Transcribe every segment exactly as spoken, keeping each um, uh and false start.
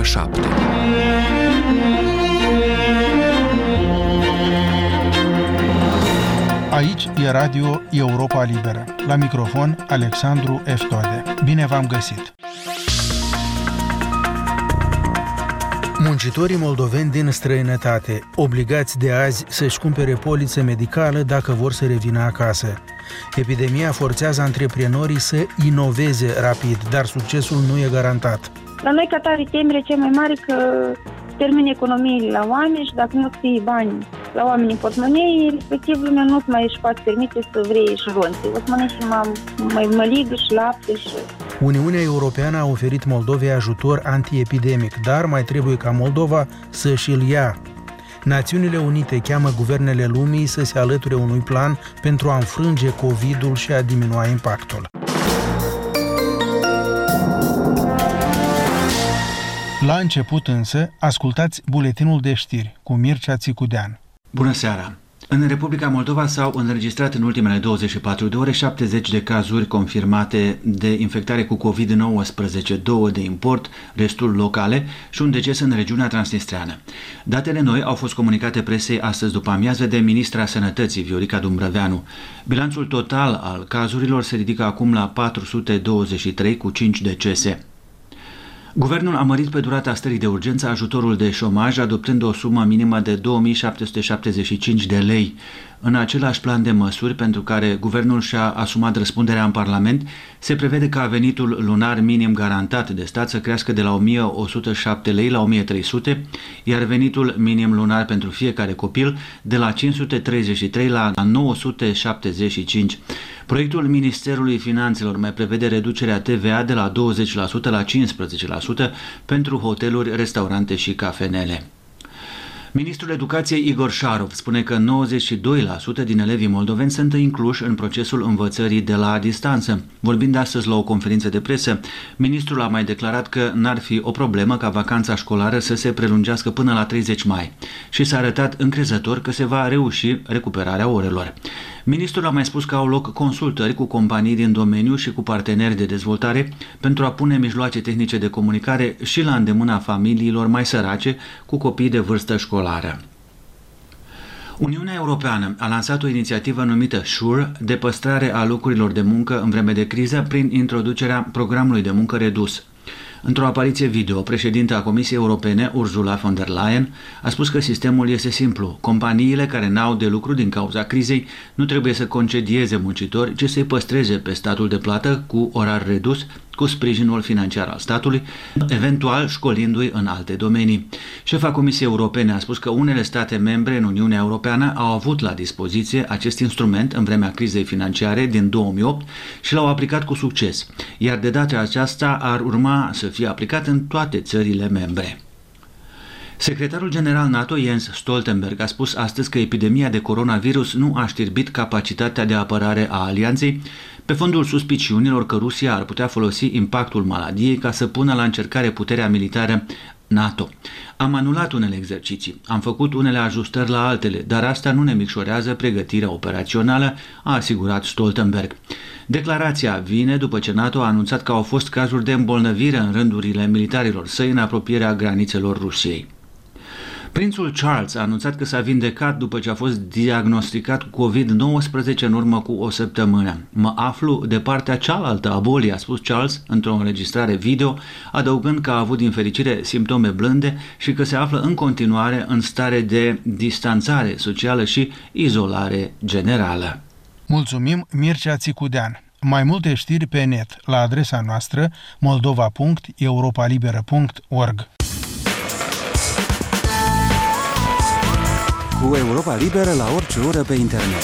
șapte. Aici e Radio Europa Liberă. La microfon, Alexandru Eftode. Bine v-am găsit! Muncitorii moldoveni din străinătate, obligați de azi să-și cumpere poliță medicală dacă vor să revină acasă. Epidemia forțează antreprenorii să inoveze rapid, dar succesul nu e garantat. La noi, ca tare, temerea cea mai mare că termine economiile la oameni și dacă nu ții bani la oameni în portmonei, respectiv lumea nu mai își poate permite să vrei și ronțe. O să mănânci și mai măligă și lapte și... Uniunea Europeană a oferit Moldovei ajutor antiepidemic, dar mai trebuie ca Moldova să-și îl ia. Națiunile Unite cheamă guvernele lumii să se alăture unui plan pentru a înfrânge COVID-ul și a diminua impactul. La început însă, ascultați buletinul de știri cu Mircea Țicudean. Bună seara! În Republica Moldova s-au înregistrat în ultimele douăzeci și patru de ore șaptezeci de cazuri confirmate de infectare cu covid nouăsprezece, două de import, restul locale și un deces în regiunea transnistreană. Datele noi au fost comunicate presei astăzi după amiază de ministra Sănătății, Viorica Dumbrăveanu. Bilanțul total al cazurilor se ridică acum la patru sute douăzeci și trei cu cinci decese. Guvernul a mărit pe durata stării de urgență ajutorul de șomaj, adoptând o sumă minimă de două mii șapte sute șaptezeci și cinci de lei. În același plan de măsuri pentru care guvernul și-a asumat răspunderea în Parlament, se prevede ca venitul lunar minim garantat de stat să crească de la o mie o sută șapte lei la o mie trei sute, iar venitul minim lunar pentru fiecare copil de la cinci sute treizeci și trei la nouă sute șaptezeci și cinci. Proiectul Ministerului Finanțelor mai prevede reducerea T V A de la douăzeci la sută la cincisprezece la sută pentru hoteluri, restaurante și cafenele. Ministrul Educației Igor Șarov spune că nouăzeci și doi la sută din elevii moldoveni sunt incluși în procesul învățării de la distanță. Vorbind astăzi la o conferință de presă, ministrul a mai declarat că n-ar fi o problemă ca vacanța școlară să se prelungească până la treizeci mai și s-a arătat încrezător că se va reuși recuperarea orelor. Ministrul a mai spus că au loc consultări cu companii din domeniu și cu parteneri de dezvoltare pentru a pune mijloace tehnice de comunicare și la îndemâna familiilor mai sărace cu copii de vârstă școlară. Uniunea Europeană a lansat o inițiativă numită SURE de păstrare a locurilor de muncă în vreme de criză prin introducerea programului de muncă redus. Într-o apariție video, președinta Comisiei Europene, Ursula von der Leyen, a spus că sistemul este simplu. Companiile care n-au de lucru din cauza crizei nu trebuie să concedieze muncitori, ci să-i păstreze pe statul de plată cu orar redus, cu sprijinul financiar al statului, eventual școlindu-i în alte domenii. Șefa Comisiei Europene a spus că unele state membre în Uniunea Europeană au avut la dispoziție acest instrument în vremea crizei financiare din două mii opt și l-au aplicat cu succes, iar de data aceasta ar urma să fie aplicat în toate țările membre. Secretarul general NATO Jens Stoltenberg a spus astăzi că epidemia de coronavirus nu a știrbit capacitatea de apărare a alianței, pe fondul suspiciunilor că Rusia ar putea folosi impactul maladiei ca să pună la încercare puterea militară NATO. Am anulat unele exerciții, am făcut unele ajustări la altele, dar asta nu ne micșorează pregătirea operațională, a asigurat Stoltenberg. Declarația vine după ce NATO a anunțat că au fost cazuri de îmbolnăvire în rândurile militarilor săi în apropierea granițelor Rusiei. Prințul Charles a anunțat că s-a vindecat după ce a fost diagnosticat cu covid nouăsprezece în urmă cu o săptămână. Mă aflu de partea cealaltă a bolii, a spus Charles într-o înregistrare video, adăugând că a avut din fericire simptome blânde și că se află în continuare în stare de distanțare socială și izolare generală. Mulțumim, Mircea Țicudean. Mai multe știri pe net la adresa noastră moldova punct europa liberă punct org. Cu Europa Liberă la orice oră pe internet.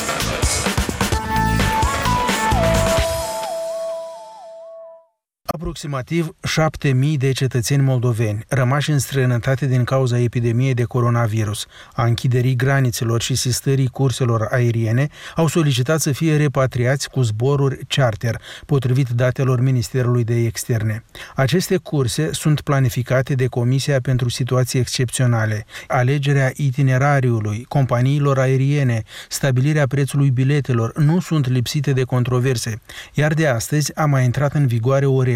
Aproximativ șapte mii de cetățeni moldoveni rămași în străinătate din cauza epidemiei de coronavirus, a închiderii granițelor și sistării curselor aeriene au solicitat să fie repatriați cu zboruri charter, potrivit datelor Ministerului de Externe. Aceste curse sunt planificate de Comisia pentru Situații Excepționale. Alegerea itinerariului, companiilor aeriene, stabilirea prețului biletelor nu sunt lipsite de controverse, iar de astăzi a mai intrat în vigoare o regulă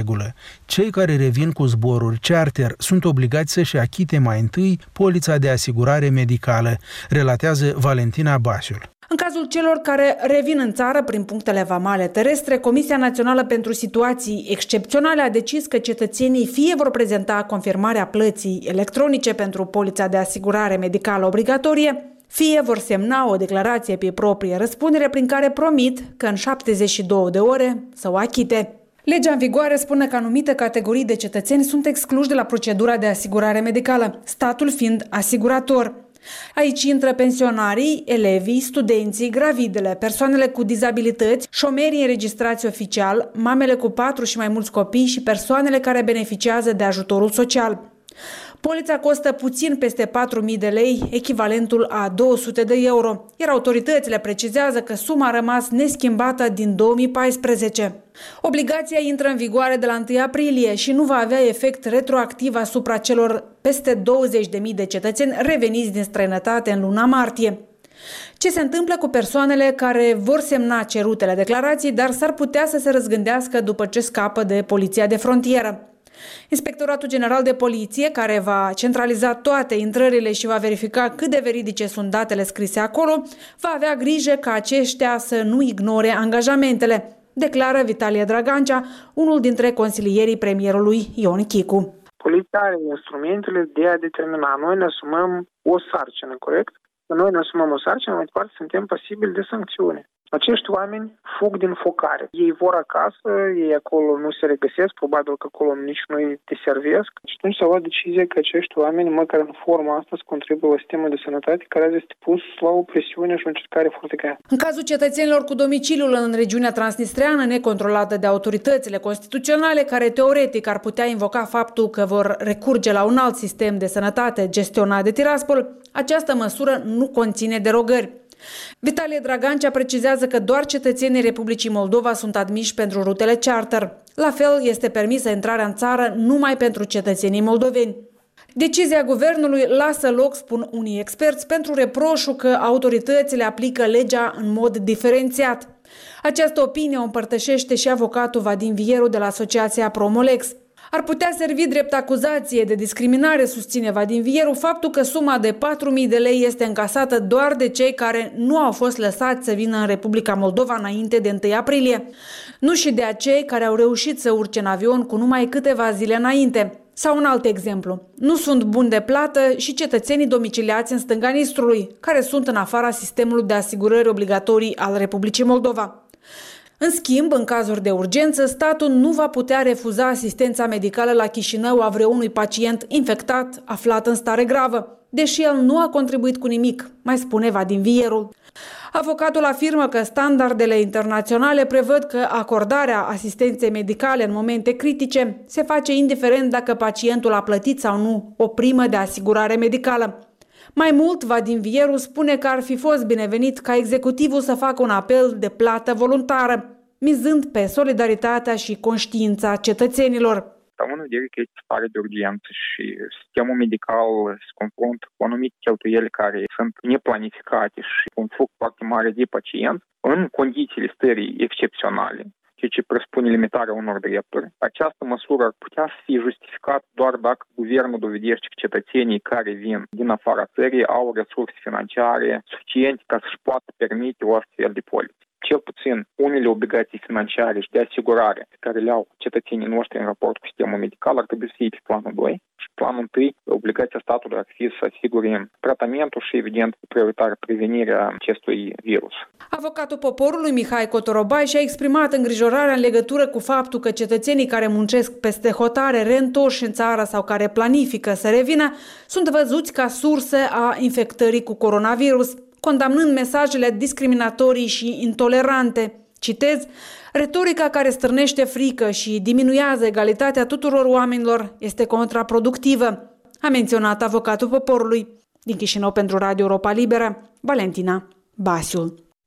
regulă. Cei care revin cu zboruri charter sunt obligați să-și achite mai întâi polița de asigurare medicală, relatează Valentina Basiul. În cazul celor care revin în țară prin punctele vamale terestre, Comisia Națională pentru Situații Excepționale a decis că cetățenii fie vor prezenta confirmarea plății electronice pentru polița de asigurare medicală obligatorie, fie vor semna o declarație pe proprie răspundere prin care promit că în șaptezeci și două de ore să o achite. Legea în vigoare spune că anumite categorii de cetățeni sunt excluși de la procedura de asigurare medicală, statul fiind asigurator. Aici intră pensionarii, elevii, studenții, gravidele, persoanele cu dizabilități, șomerii înregistrați oficial, mamele cu patru și mai mulți copii și persoanele care beneficiază de ajutorul social. Polița costă puțin peste patru mii de lei, echivalentul a două sute de euro, iar autoritățile precizează că suma a rămas neschimbată din două mii paisprezece. Obligația intră în vigoare de la întâi aprilie și nu va avea efect retroactiv asupra celor peste douăzeci de mii de cetățeni reveniți din străinătate în luna martie. Ce se întâmplă cu persoanele care vor semna cerutele declarații, dar s-ar putea să se răzgândească după ce scapă de poliția de frontieră? Inspectoratul General de Poliție, care va centraliza toate intrările și va verifica cât de veridice sunt datele scrise acolo, va avea grijă ca aceștia să nu ignore angajamentele, declară Vitalie Dragancea, unul dintre consilierii premierului Ion Chicu. Poliția are instrumentele de a determina. Noi ne asumăm o sarcină, corect? Noi ne asumăm o sarcină, mai departe suntem pasibili de sancțiune. Acești oameni fug din focare. Ei vor acasă, ei acolo nu se regăsesc, probabil că acolo nici nu îi deservesc. Și atunci s-a luat decizia că acești oameni, măcar în forma asta, să contribuie la sistemul de sănătate care azi este pus la o presiune și o încercare foarte grea. În cazul cetățenilor cu domiciliul în regiunea transnistreană, necontrolată de autoritățile constituționale, care teoretic ar putea invoca faptul că vor recurge la un alt sistem de sănătate gestionat de Tiraspol, această măsură nu conține derogări. Vitalie Dragancea precizează că doar cetățenii Republicii Moldova sunt admiși pentru rutele charter. La fel, este permisă intrarea în țară numai pentru cetățenii moldoveni. Decizia guvernului lasă loc, spun unii experți, pentru reproșul că autoritățile aplică legea în mod diferențiat. Această opinie o împărtășește și avocatul Vadim Vieru de la Asociația Promolex. Ar putea servi drept acuzație de discriminare, susține Vadim Vieru, faptul că suma de patru mii de lei este încasată doar de cei care nu au fost lăsați să vină în Republica Moldova înainte de întâi aprilie, nu și de acei care au reușit să urce în avion cu numai câteva zile înainte. Sau un alt exemplu. Nu sunt buni de plată și cetățenii domiciliați în stânga Nistrului, care sunt în afara sistemului de asigurări obligatorii al Republicii Moldova. În schimb, în cazuri de urgență, statul nu va putea refuza asistența medicală la Chișinău a vreunui pacient infectat aflat în stare gravă, deși el nu a contribuit cu nimic, mai spune Vadim Vieru. Avocatul afirmă că standardele internaționale prevăd că acordarea asistenței medicale în momente critice se face indiferent dacă pacientul a plătit sau nu o primă de asigurare medicală. Mai mult, Vadim Vieru spune că ar fi fost binevenit ca executivul să facă un apel de plată voluntară, mizând pe solidaritatea și conștiința cetățenilor. Având în vedere că este stare de urgență și sistemul medical se confruntă cu anumite cheltuieli care sunt neplanificate și cu un flux foarte mare de pacienți, în condițiile stării excepționale, ceea ce presupune limitarea unor drepturi, această măsură ar putea să fie justificată doar dacă guvernul dovedește că cetățenii care vin din afara țării au resurse financiare suficiente ca să-și poată permite o astfel de poliță. Cel puțin unele obligații financiare și de asigurare pe care le au cetățenii noștri în raport cu sistemul medical ar trebui să fie pe planul doi. Și planul întâi, obligația statului ar fi să asigure tratamentul și, evident, prioritar prevenirea acestui virus. Avocatul poporului Mihai Cotorobai și-a exprimat îngrijorarea în legătură cu faptul că cetățenii care muncesc peste hotare, reîntorși în țară sau care planifică să revină, sunt văzuți ca surse a infectării cu coronavirus, condamnând mesajele discriminatorii și intolerante. Citez, retorica care stârnește frică și diminuează egalitatea tuturor oamenilor este contraproductivă, a menționat avocatul poporului. Din Chișinău pentru Radio Europa Liberă, Valentina Basiul.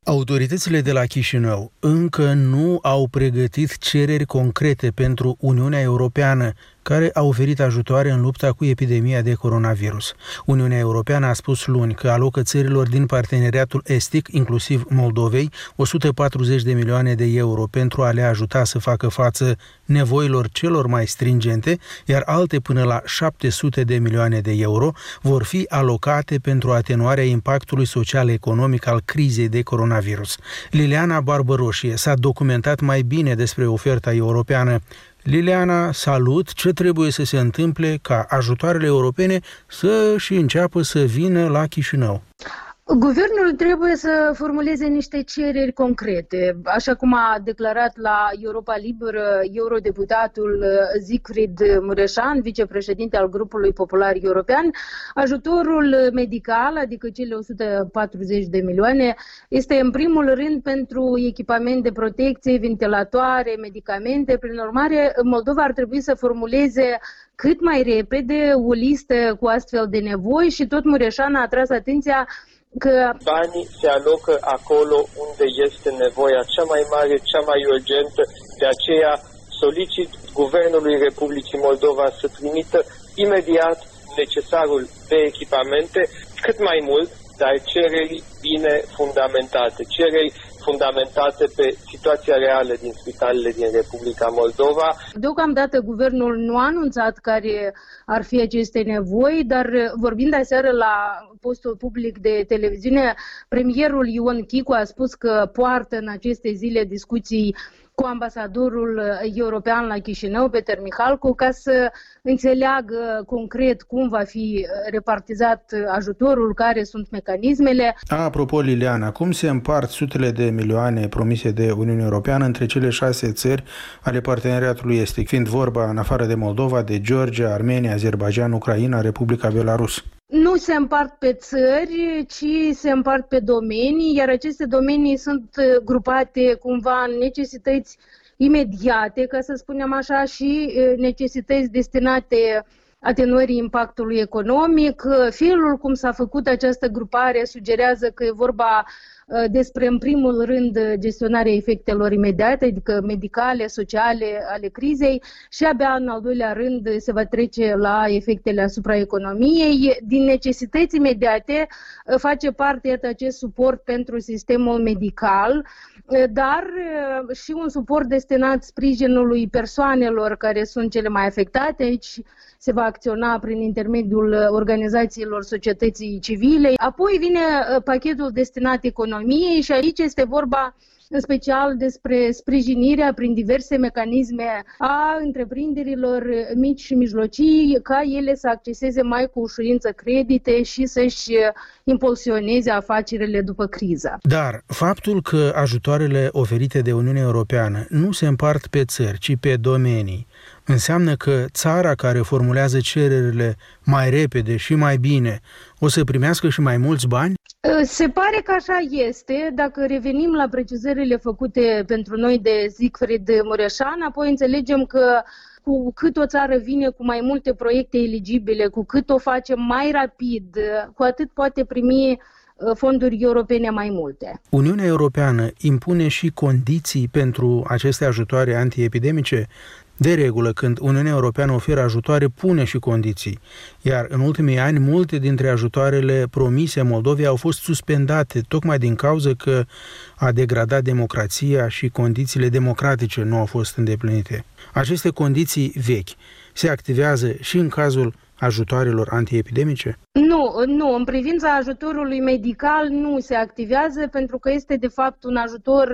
Autoritățile de la Chișinău încă nu au pregătit cereri concrete pentru Uniunea Europeană, care a oferit ajutoare în lupta cu epidemia de coronavirus. Uniunea Europeană a spus luni că alocă țărilor din parteneriatul estic, inclusiv Moldovei, o sută patruzeci de milioane de euro pentru a le ajuta să facă față nevoilor celor mai stringente, iar alte până la șapte sute de milioane de euro vor fi alocate pentru atenuarea impactului social-economic al crizei de coronavirus. Liliana Barbăroșie s-a documentat mai bine despre oferta europeană. Liliana, salut! Ce trebuie să se întâmple ca ajutoarele europene să și înceapă să vină la Chișinău? Guvernul trebuie să formuleze niște cereri concrete, așa cum a declarat la Europa Liberă eurodeputatul Siegfried Mureșan, vicepreședinte al grupului popular european. Ajutorul medical, adică cele o sută patruzeci de milioane, este în primul rând pentru echipament de protecție, ventilatoare, medicamente. Prin urmare, Moldova ar trebui să formuleze cât mai repede o listă cu astfel de nevoi și tot Mureșan a atras atenția că banii se alocă acolo unde este nevoia cea mai mare, cea mai urgentă. De aceea solicit Guvernului Republicii Moldova să trimită imediat necesarul de echipamente, cât mai mult, dar cereri bine fundamentate, cereri fundamentate pe situația reală din spitalele din Republica Moldova. Deocamdată guvernul nu a anunțat care ar fi aceste nevoi, dar vorbind aseară la postul public de televiziune, premierul Ion Chicu a spus că poartă în aceste zile discuții cu ambasadorul european la Chișinău, Peter Mihalcu, ca să înțeleagă concret cum va fi repartizat ajutorul, care sunt mecanismele. Apropo, Liliana, cum se împart sutele de milioane promise de Uniunea Europeană între cele șase țări ale parteneriatului estic, fiind vorba, în afară de Moldova, de Georgia, Armenia, Azerbaijan, Ucraina, Republica Belarus? Nu se împart pe țări, ci se împart pe domenii, iar aceste domenii sunt grupate cumva în necesități imediate, ca să spunem așa, și necesități destinate atenuării impactului economic. Felul cum s-a făcut această grupare sugerează că e vorba despre, în primul rând, gestionarea efectelor imediate, adică medicale, sociale ale crizei, și abia în al doilea rând se va trece la efectele asupra economiei. Din necesități imediate face parte, iată, acest suport pentru sistemul medical, dar și un suport destinat sprijinului persoanelor care sunt cele mai afectate. Aici se va acționa prin intermediul organizațiilor societății civile. Apoi vine pachetul destinat economiei și aici este vorba în special despre sprijinirea prin diverse mecanisme a întreprinderilor mici și mijlocii, ca ele să acceseze mai cu ușurință credite și să-și impulsioneze afacerile după criză. Dar faptul că ajutoarele oferite de Uniunea Europeană nu se împart pe țări, ci pe domenii, înseamnă că țara care formulează cererile mai repede și mai bine o să primească și mai mulți bani? Se pare că așa este. Dacă revenim la precizările făcute pentru noi de Siegfried Mureșan, apoi înțelegem că cu cât o țară vine cu mai multe proiecte eligibile, cu cât o face mai rapid, cu atât poate primi fonduri europene mai multe. Uniunea Europeană impune și condiții pentru aceste ajutoare antiepidemice? De regulă, când Uniunea Europeană oferă ajutoare, pune și condiții, iar în ultimii ani multe dintre ajutoarele promise Moldovei au fost suspendate, tocmai din cauza că a degradat democrația și condițiile democratice nu au fost îndeplinite. Aceste condiții vechi se activează și în cazul ajutoarelor antiepidemice? Nu, nu. În privința ajutorului medical nu se activează, pentru că este de fapt un ajutor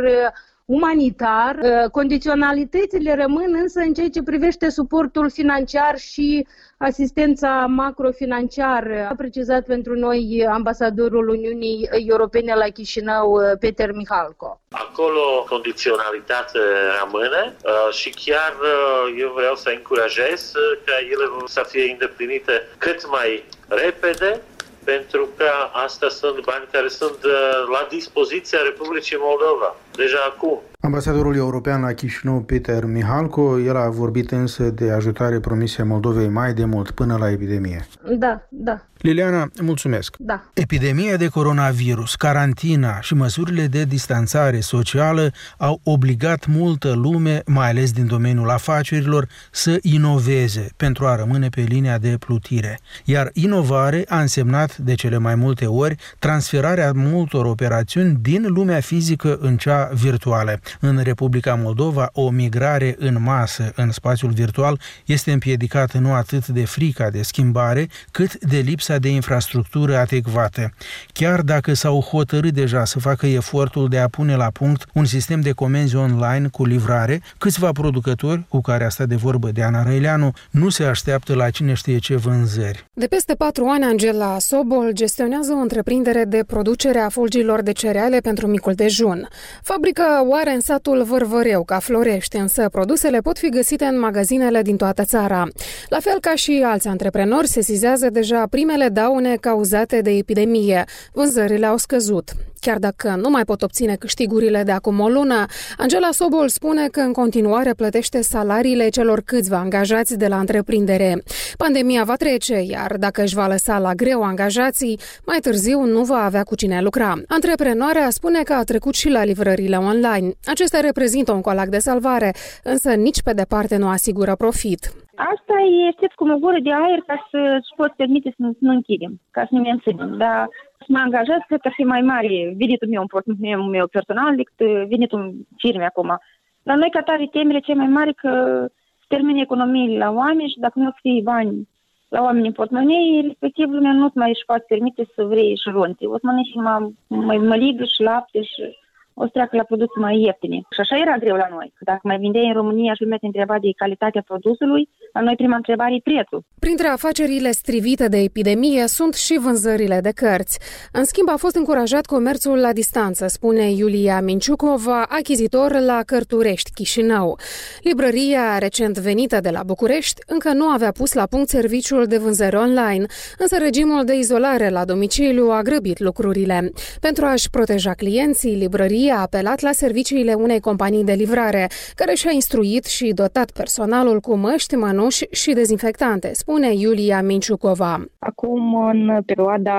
umanitar. Condiționalitățile rămân însă în ceea ce privește suportul financiar și asistența macrofinanciară, a precizat pentru noi ambasadorul Uniunii Europene la Chișinău, Peter Mihalcu. Acolo condiționalitatea rămâne și chiar eu vreau să încurajez ca ele să fie îndeplinite cât mai repede, pentru că asta sunt bani care sunt la dispoziția Republicii Moldova. deja acum. Ambasadorul european la Chișinău, Peter Mihalko, el a vorbit însă de ajutare promise Moldovei mai de mult până la epidemie. Da, da. Liliana, mulțumesc. Da. Epidemia de coronavirus, carantina și măsurile de distanțare socială au obligat multă lume, mai ales din domeniul afacerilor, să inoveze pentru a rămâne pe linia de plutire. Iar inovare a însemnat de cele mai multe ori transferarea multor operațiuni din lumea fizică în cea virtuală. În Republica Moldova, o migrare în masă în spațiul virtual este împiedicată nu atât de frica de schimbare, cât de lipsa de infrastructură adecvată. Chiar dacă s-au hotărât deja să facă efortul de a pune la punct un sistem de comenzi online cu livrare, câțiva producători, cu care a stat de vorbă Diana Răileanu, nu se așteaptă la cine știe ce vânzări. De peste patru ani, Angela Sobol gestionează o întreprindere de producere a fulgilor de cereale pentru micul dejun. Fabrica o are în satul Vârvăreu, ca Florești, însă produsele pot fi găsite în magazinele din toată țara. La fel ca și alți antreprenori, sesizează deja primele daune cauzate de epidemie. Vânzările au scăzut. Chiar dacă nu mai pot obține câștigurile de acum o lună, Angela Sobol spune că în continuare plătește salariile celor câțiva angajați de la întreprindere. Pandemia va trece, iar dacă își va lăsa la greu angajații, mai târziu nu va avea cu cine lucra. Antreprenoarea spune că a trecut și la livrările online. Acestea reprezintă un colac de salvare, însă nici pe departe nu asigură profit. Asta e, știți, cum o gură de aer ca să-și poți permite să nu închidem, ca să ne menținem. Dar să mă angajez, cred că ar fi mai mare venitul meu, portofoliul meu personal decât venitul firmei acum. Dar noi, ca tare, temele cea mai mare că termine economiile la oameni și dacă nu fie bani la oameni în portmonei, respectiv lumea nu mai își poate permite să vrei și ronte. O să mănânci și mai măligă și lapte și o să treacă la produse mai ieftine. Și așa era greu la noi. Dacă mai vindeai în România și lumea te întreba de calitatea produsului, la noi prima întrebare e prețul. Printre afacerile strivite de epidemie sunt și vânzările de cărți. În schimb, a fost încurajat comerțul la distanță, spune Iulia Minciucova, achizitor la Cărturești, Chișinău. Librăria, recent venită de la București, încă nu avea pus la punct serviciul de vânzări online, însă regimul de izolare la domiciliu a grăbit lucrurile. Pentru a-și proteja clienții, librăria a apelat la serviciile unei companii de livrare, care și-a instruit și dotat personalul cu măști, mănuși și dezinfectante, spune Iulia Minciucova. Acum, în perioada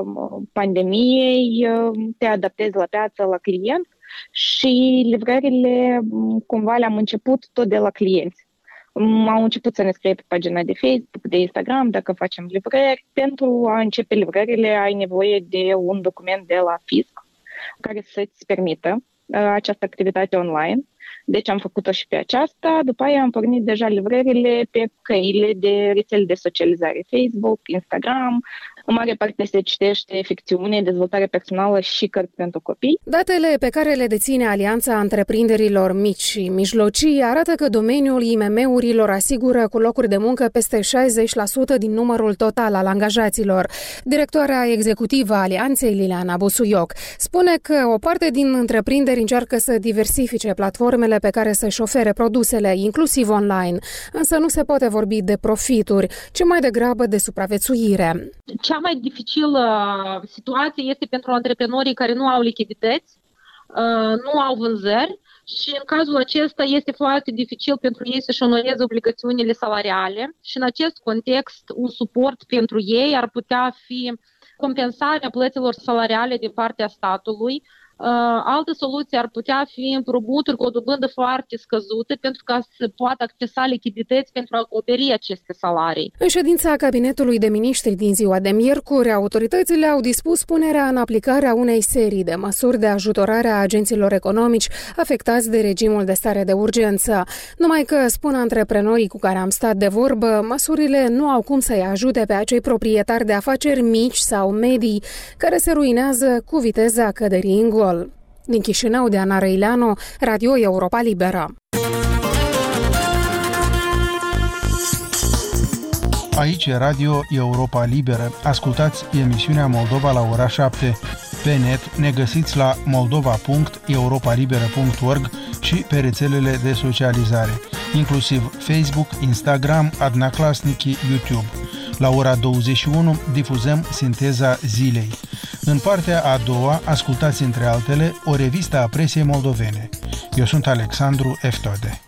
pandemiei, te adaptezi la piață, la client și livrările cumva le-am început tot de la clienți. Au început să ne scrie pe pagina de Facebook, de Instagram, dacă facem livrări. Pentru a începe livrările ai nevoie de un document de la fisc care să-ți permită uh, această activitate online. Deci am făcut-o și pe aceasta, după aia am pornit deja livrările pe căile de rețele de socializare, Facebook, Instagram. În mare parte se citește ficțiune, dezvoltare personală și cărți pentru copii. Datele pe care le deține Alianța Întreprinderilor Mici și Mijlocii arată că domeniul I M M-urilor asigură cu locuri de muncă peste șaizeci la sută din numărul total al angajaților. Directoarea executivă a Alianței, Liliana Busuioc, spune că o parte din întreprinderi încearcă să diversifice platformele pe care să-și ofere produsele, inclusiv online, însă nu se poate vorbi de profituri, ci mai degrabă de supraviețuire. Cea mai dificilă situație este pentru antreprenorii care nu au lichidități, nu au vânzări și în cazul acesta este foarte dificil pentru ei să-și onoreze obligațiunile salariale și în acest context un suport pentru ei ar putea fi compensarea plăților salariale din partea statului. Altă soluție ar putea fi împrumuturi cu o dobândă foarte scăzută pentru ca să poată accesa lichidități pentru a acoperi aceste salarii. În ședința Cabinetului de Miniștri din ziua de miercuri, autoritățile au dispus punerea în aplicare a unei serii de măsuri de ajutorare a agenților economici afectați de regimul de stare de urgență. Numai că, spun antreprenorii cu care am stat de vorbă, măsurile nu au cum să-i ajute pe acei proprietari de afaceri mici sau medii care se ruinează cu viteza căderii în gol. Din Chișinău, Diana Răileanu, Radio Europa Liberă. Aici e Radio Europa Liberă. Ascultați emisiunea Moldova la ora șapte. Pe net ne găsiți la moldova punct europa liberă punct org și pe rețelele de socializare, inclusiv Facebook, Instagram, Adnaclasnici, YouTube. La ora douăzeci și unu difuzăm Sinteza zilei. În partea a doua, ascultați între altele o revistă a presiei moldovene. Eu sunt Alexandru Eftode.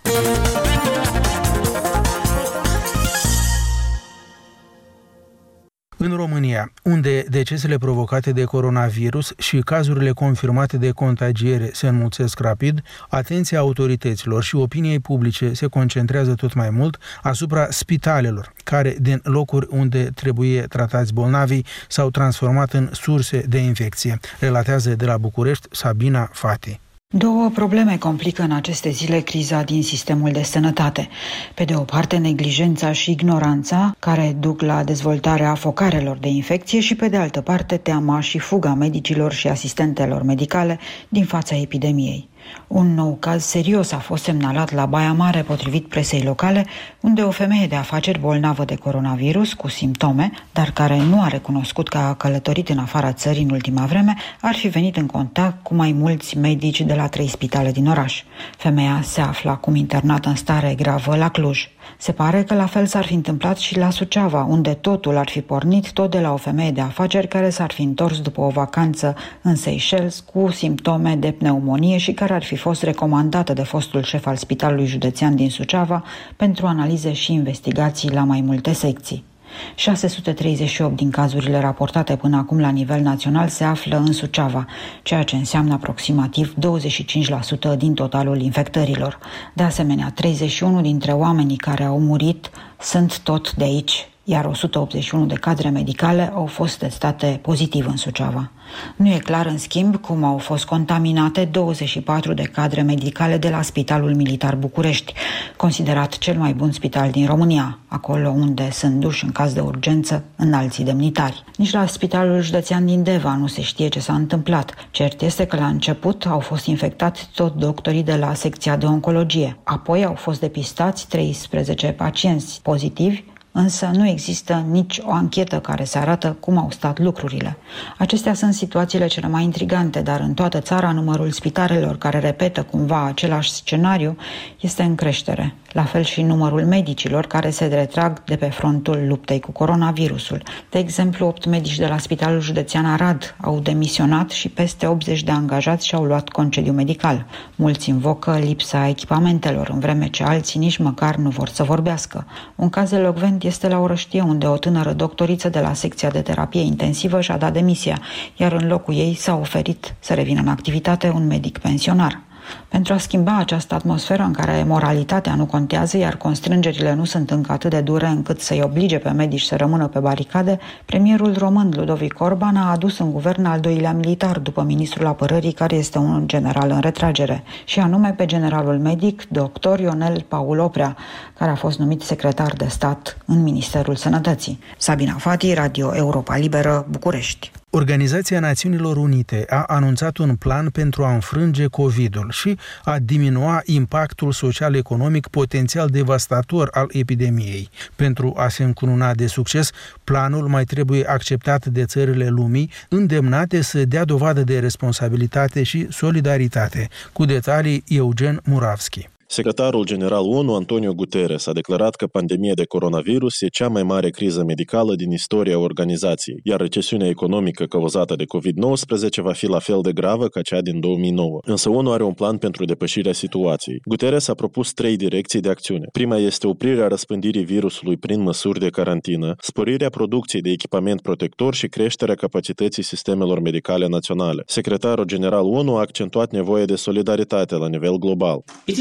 În România, unde decesele provocate de coronavirus și cazurile confirmate de contagiere se înmulțesc rapid, atenția autorităților și opiniei publice se concentrează tot mai mult asupra spitalelor, care, din locuri unde trebuie tratați bolnavii, s-au transformat în surse de infecție, relatează de la București Sabina Fati. Două probleme complică în aceste zile criza din sistemul de sănătate. Pe de o parte, neglijența și ignoranța, care duc la dezvoltarea focarelor de infecție, și pe de altă parte, teama și fuga medicilor și asistentelor medicale din fața epidemiei. Un nou caz serios a fost semnalat la Baia Mare, potrivit presei locale, unde o femeie de afaceri bolnavă de coronavirus cu simptome, dar care nu a recunoscut că a călătorit în afara țării în ultima vreme, ar fi venit în contact cu mai mulți medici de la trei spitale din oraș. Femeia se află acum internată în stare gravă la Cluj. Se pare că la fel s-ar fi întâmplat și la Suceava, unde totul ar fi pornit tot de la o femeie de afaceri care s-ar fi întors după o vacanță în Seychelles cu simptome de pneumonie și care ar fi fost recomandată de fostul șef al Spitalului Județean din Suceava pentru analize și investigații la mai multe secții. șase sute treizeci și opt din cazurile raportate până acum la nivel național se află în Suceava, ceea ce înseamnă aproximativ douăzeci și cinci la sută din totalul infectărilor. De asemenea, treizeci și unu dintre oamenii care au murit sunt tot de aici, iar o sută optzeci și unu de cadre medicale au fost testate pozitiv în Suceava. Nu e clar, în schimb, cum au fost contaminate douăzeci și patru de cadre medicale de la Spitalul Militar București, considerat cel mai bun spital din România, acolo unde sunt duși în caz de urgență înalții demnitari. Nici la Spitalul Județean din Deva nu se știe ce s-a întâmplat. Cert este că la început au fost infectați tot doctorii de la secția de oncologie. Apoi au fost depistați treisprezece pacienți pozitivi, însă nu există nici o anchetă care să arată cum au stat lucrurile. Acestea sunt situațiile cele mai intrigante, dar în toată țara numărul spitalelor care repetă cumva același scenariu este în creștere. La fel și numărul medicilor care se retrag de pe frontul luptei cu coronavirusul. De exemplu, opt medici de la Spitalul Județean Arad au demisionat și peste optzeci de angajați și-au luat concediu medical. Mulți invocă lipsa echipamentelor, în vreme ce alții nici măcar nu vor să vorbească. Un caz elocvent este la Orăștie, unde o tânără doctoriță de la secția de terapie intensivă și-a dat demisia, iar în locul ei s-a oferit să revină în activitate un medic pensionar. Pentru a schimba această atmosferă în care moralitatea nu contează, iar constrângerile nu sunt încă atât de dure încât să-i oblige pe medici să rămână pe baricade, premierul român Ludovic Orban a adus în guvern al doilea militar după ministrul apărării, care este un general în retragere, și anume pe generalul medic doctor Ionel Paul Oprea, care a fost numit secretar de stat în Ministerul Sănătății. Sabina Fati, Radio Europa Liberă, București. Organizația Națiunilor Unite a anunțat un plan pentru a înfrânge COVID-ul și a diminua impactul social-economic potențial devastator al epidemiei. Pentru a se încununa de succes, planul mai trebuie acceptat de țările lumii, îndemnate să dea dovadă de responsabilitate și solidaritate. Cu detalii, Eugen Muravski. Secretarul general ONU, Antonio Guterres, a declarat că pandemia de coronavirus e cea mai mare criză medicală din istoria organizației, iar recesiunea economică cauzată de covid nouăsprezece va fi la fel de gravă ca cea din două mii nouă. Însă ONU are un plan pentru depășirea situației. Guterres a propus trei direcții de acțiune. Prima este oprirea răspândirii virusului prin măsuri de carantină, sporirea producției de echipament protector și creșterea capacității sistemelor medicale naționale. Secretarul general ONU a accentuat nevoia de solidaritate la nivel global.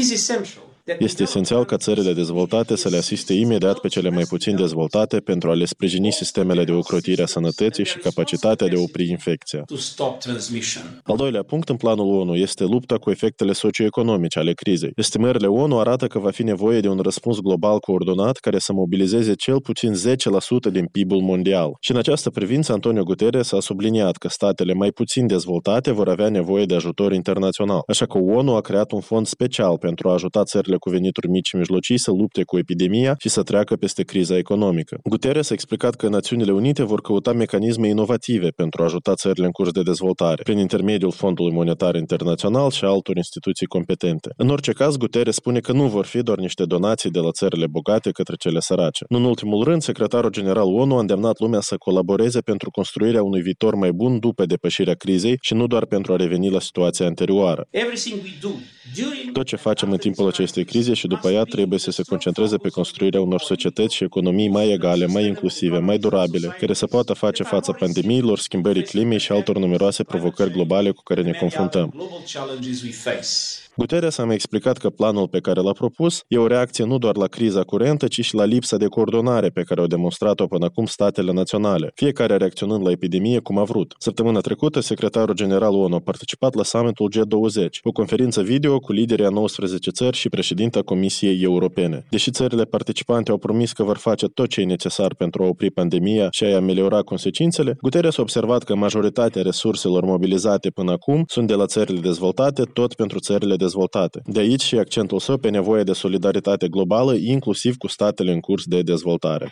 Este esențial ca țările dezvoltate să le asiste imediat pe cele mai puțin dezvoltate pentru a le sprijini sistemele de ocrotire a sănătății și capacitatea de a opri infecția. Al doilea punct în planul ONU este lupta cu efectele socioeconomice ale crizei. Estimările ONU arată că va fi nevoie de un răspuns global coordonat care să mobilizeze cel puțin zece la sută din P I B-ul mondial. Și în această privință, Antonio Guterres a subliniat că statele mai puțin dezvoltate vor avea nevoie de ajutor internațional. Așa că ONU a creat un fond special pentru a ajuta țările întreprinderile cu venituri mici și mijlocii să lupte cu epidemia și să treacă peste criza economică. Guterres a explicat că Națiunile Unite vor căuta mecanisme inovative pentru a ajuta țările în curs de dezvoltare, prin intermediul Fondului Monetar Internațional și altor instituții competente. În orice caz, Guterres spune că nu vor fi doar niște donații de la țările bogate către cele sărace. În ultimul rând, secretarul general O N U a îndemnat lumea să colaboreze pentru construirea unui viitor mai bun după depășirea crizei și nu doar pentru a reveni la situația anterioară. Tot ce facem în timpul acestei crize și după ea trebuie să se concentreze pe construirea unor societăți și economii mai egale, mai inclusive, mai durabile, care să poată face față pandemiilor, schimbării climei și altor numeroase provocări globale cu care ne confruntăm. Guterres a mai explicat că planul pe care l-a propus e o reacție nu doar la criza curentă, ci și la lipsa de coordonare pe care au demonstrat-o până acum statele naționale, fiecare reacționând la epidemie cum a vrut. Săptămâna trecută, secretarul general O N U a participat la summitul G douăzeci, o conferință video cu liderii a nouăsprezece țări și președinta Comisiei Europene. Deși țările participante au promis că vor face tot ce e necesar pentru a opri pandemia și a ameliora consecințele, Guterres a observat că majoritatea resurselor mobilizate până acum sunt de la țările dezvoltate, tot pentru țările dezvoltate. De aici și accentul său pe nevoia de solidaritate globală, inclusiv cu statele în curs de dezvoltare.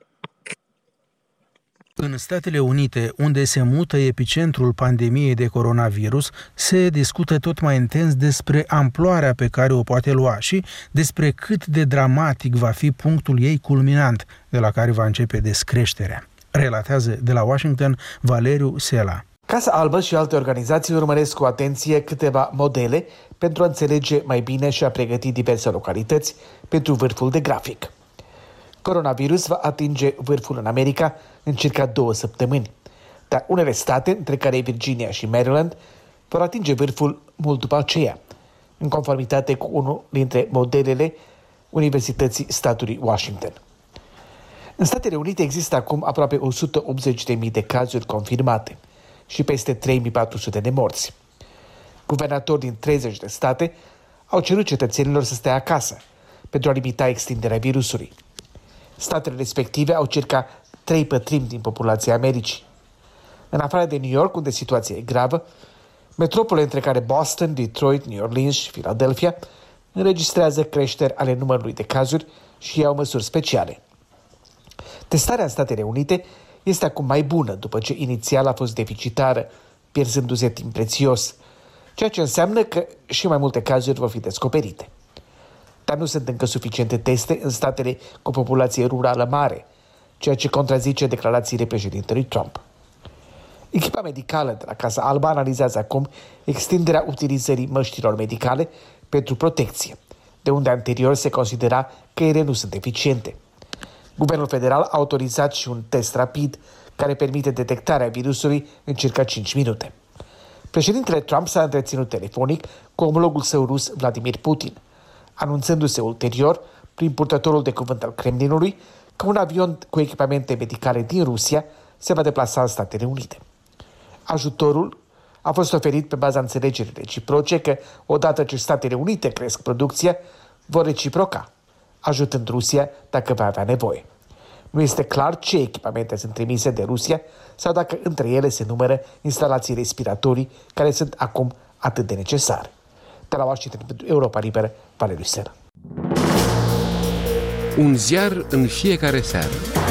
În Statele Unite, unde se mută epicentrul pandemiei de coronavirus, se discută tot mai intens despre amploarea pe care o poate lua și despre cât de dramatic va fi punctul ei culminant, de la care va începe descreșterea. Relatează de la Washington Valeriu Sela. Casa Albă și alte organizații urmăresc cu atenție câteva modele pentru a înțelege mai bine și a pregăti diverse localități pentru vârful de grafic. Coronavirus va atinge vârful în America în circa două săptămâni, dar unele state, între care Virginia și Maryland, vor atinge vârful mult după aceea, în conformitate cu unul dintre modelele Universității statului Washington. În Statele Unite există acum aproape o sută optzeci de mii de cazuri confirmate și peste trei mii patru sute de morți. Guvernatori din treizeci de state au cerut cetățenilor să stea acasă pentru a limita extinderea virusului. Statele respective au circa trei pătrimi din populația Americii. În afară de New York, unde situația e gravă, metropole între care Boston, Detroit, New Orleans și Philadelphia înregistrează creșteri ale numărului de cazuri și iau măsuri speciale. Testarea în Statele Unite este acum mai bună după ce inițial a fost deficitară, pierzându-se timp prețios, ceea ce înseamnă că și mai multe cazuri vor fi descoperite. Dar nu sunt încă suficiente teste în statele cu o populație rurală mare, ceea ce contrazice declarațiile președintelui Trump. Echipa medicală de la Casa Albă analizează acum extinderea utilizării măștilor medicale pentru protecție, de unde anterior se considera că ele nu sunt eficiente. Guvernul federal a autorizat și un test rapid care permite detectarea virusului în circa cinci minute. Președintele Trump s-a întreținut telefonic cu omologul său rus Vladimir Putin, anunțându-se ulterior prin purtătorul de cuvânt al Kremlinului că un avion cu echipamente medicale din Rusia se va deplasa în Statele Unite. Ajutorul a fost oferit pe baza înțelegerii reciproce că, odată ce Statele Unite cresc producția, vor reciproca, ajutând Rusia dacă va avea nevoie. Nu este clar ce echipamente sunt trimise de Rusia sau dacă între ele se numără instalații respiratorii care sunt acum atât de necesare. De la Washington pentru Europa Liberă, Valeriu Sela. Un ziar în fiecare seară.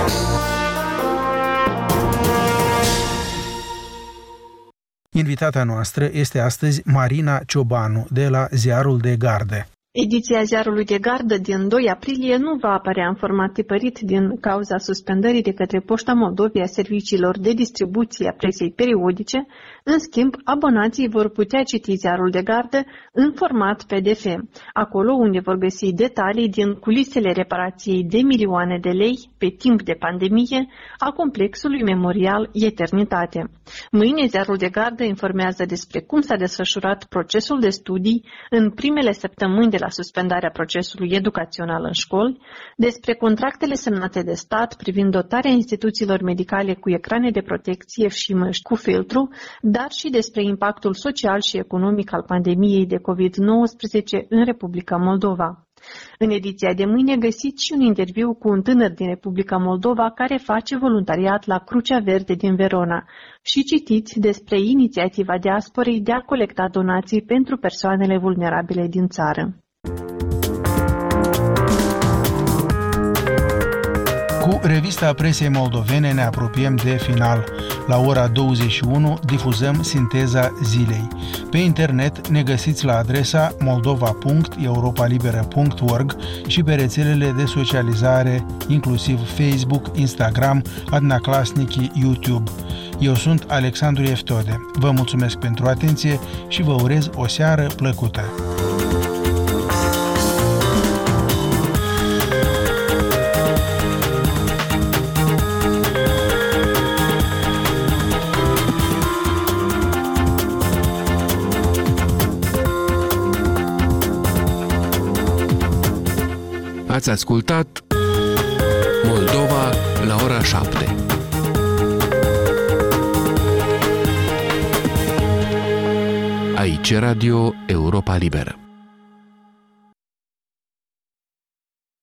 Invitata noastră este astăzi Marina Ciobanu, de la Ziarul de Gardă. Ediția Ziarului de Gardă din doi aprilie nu va apărea în format tipărit din cauza suspendării de către Poșta Moldovei a serviciilor de distribuție a presei periodice. În schimb, abonații vor putea citi Ziarul de Gardă în format P D F, acolo unde vor găsi detalii din culisele reparației de milioane de lei pe timp de pandemie a complexului memorial Eternitate. Mâine, Ziarul de Gardă informează despre cum s-a desfășurat procesul de studii în primele săptămâni de la suspendarea procesului educațional în școli, despre contractele semnate de stat privind dotarea instituțiilor medicale cu ecrane de protecție și măști cu filtru, dar și despre impactul social și economic al pandemiei de covid nouăsprezece în Republica Moldova. În ediția de mâine găsiți și un interviu cu un tânăr din Republica Moldova care face voluntariat la Crucea Verde din Verona și citiți despre inițiativa diasporei de a colecta donații pentru persoanele vulnerabile din țară. Cu revista presei moldovene ne apropiem de final. La ora douăzeci și unu difuzăm Sinteza zilei. Pe internet ne găsiți la adresa moldova punct europa liberă punct org și pe rețelele de socializare, inclusiv Facebook, Instagram, Adnaclasnici, YouTube. Eu sunt Alexandru Eftode. Vă mulțumesc pentru atenție și vă urez o seară plăcută. Ați ascultat Moldova la ora șapte. Aici Radio Europa Liberă.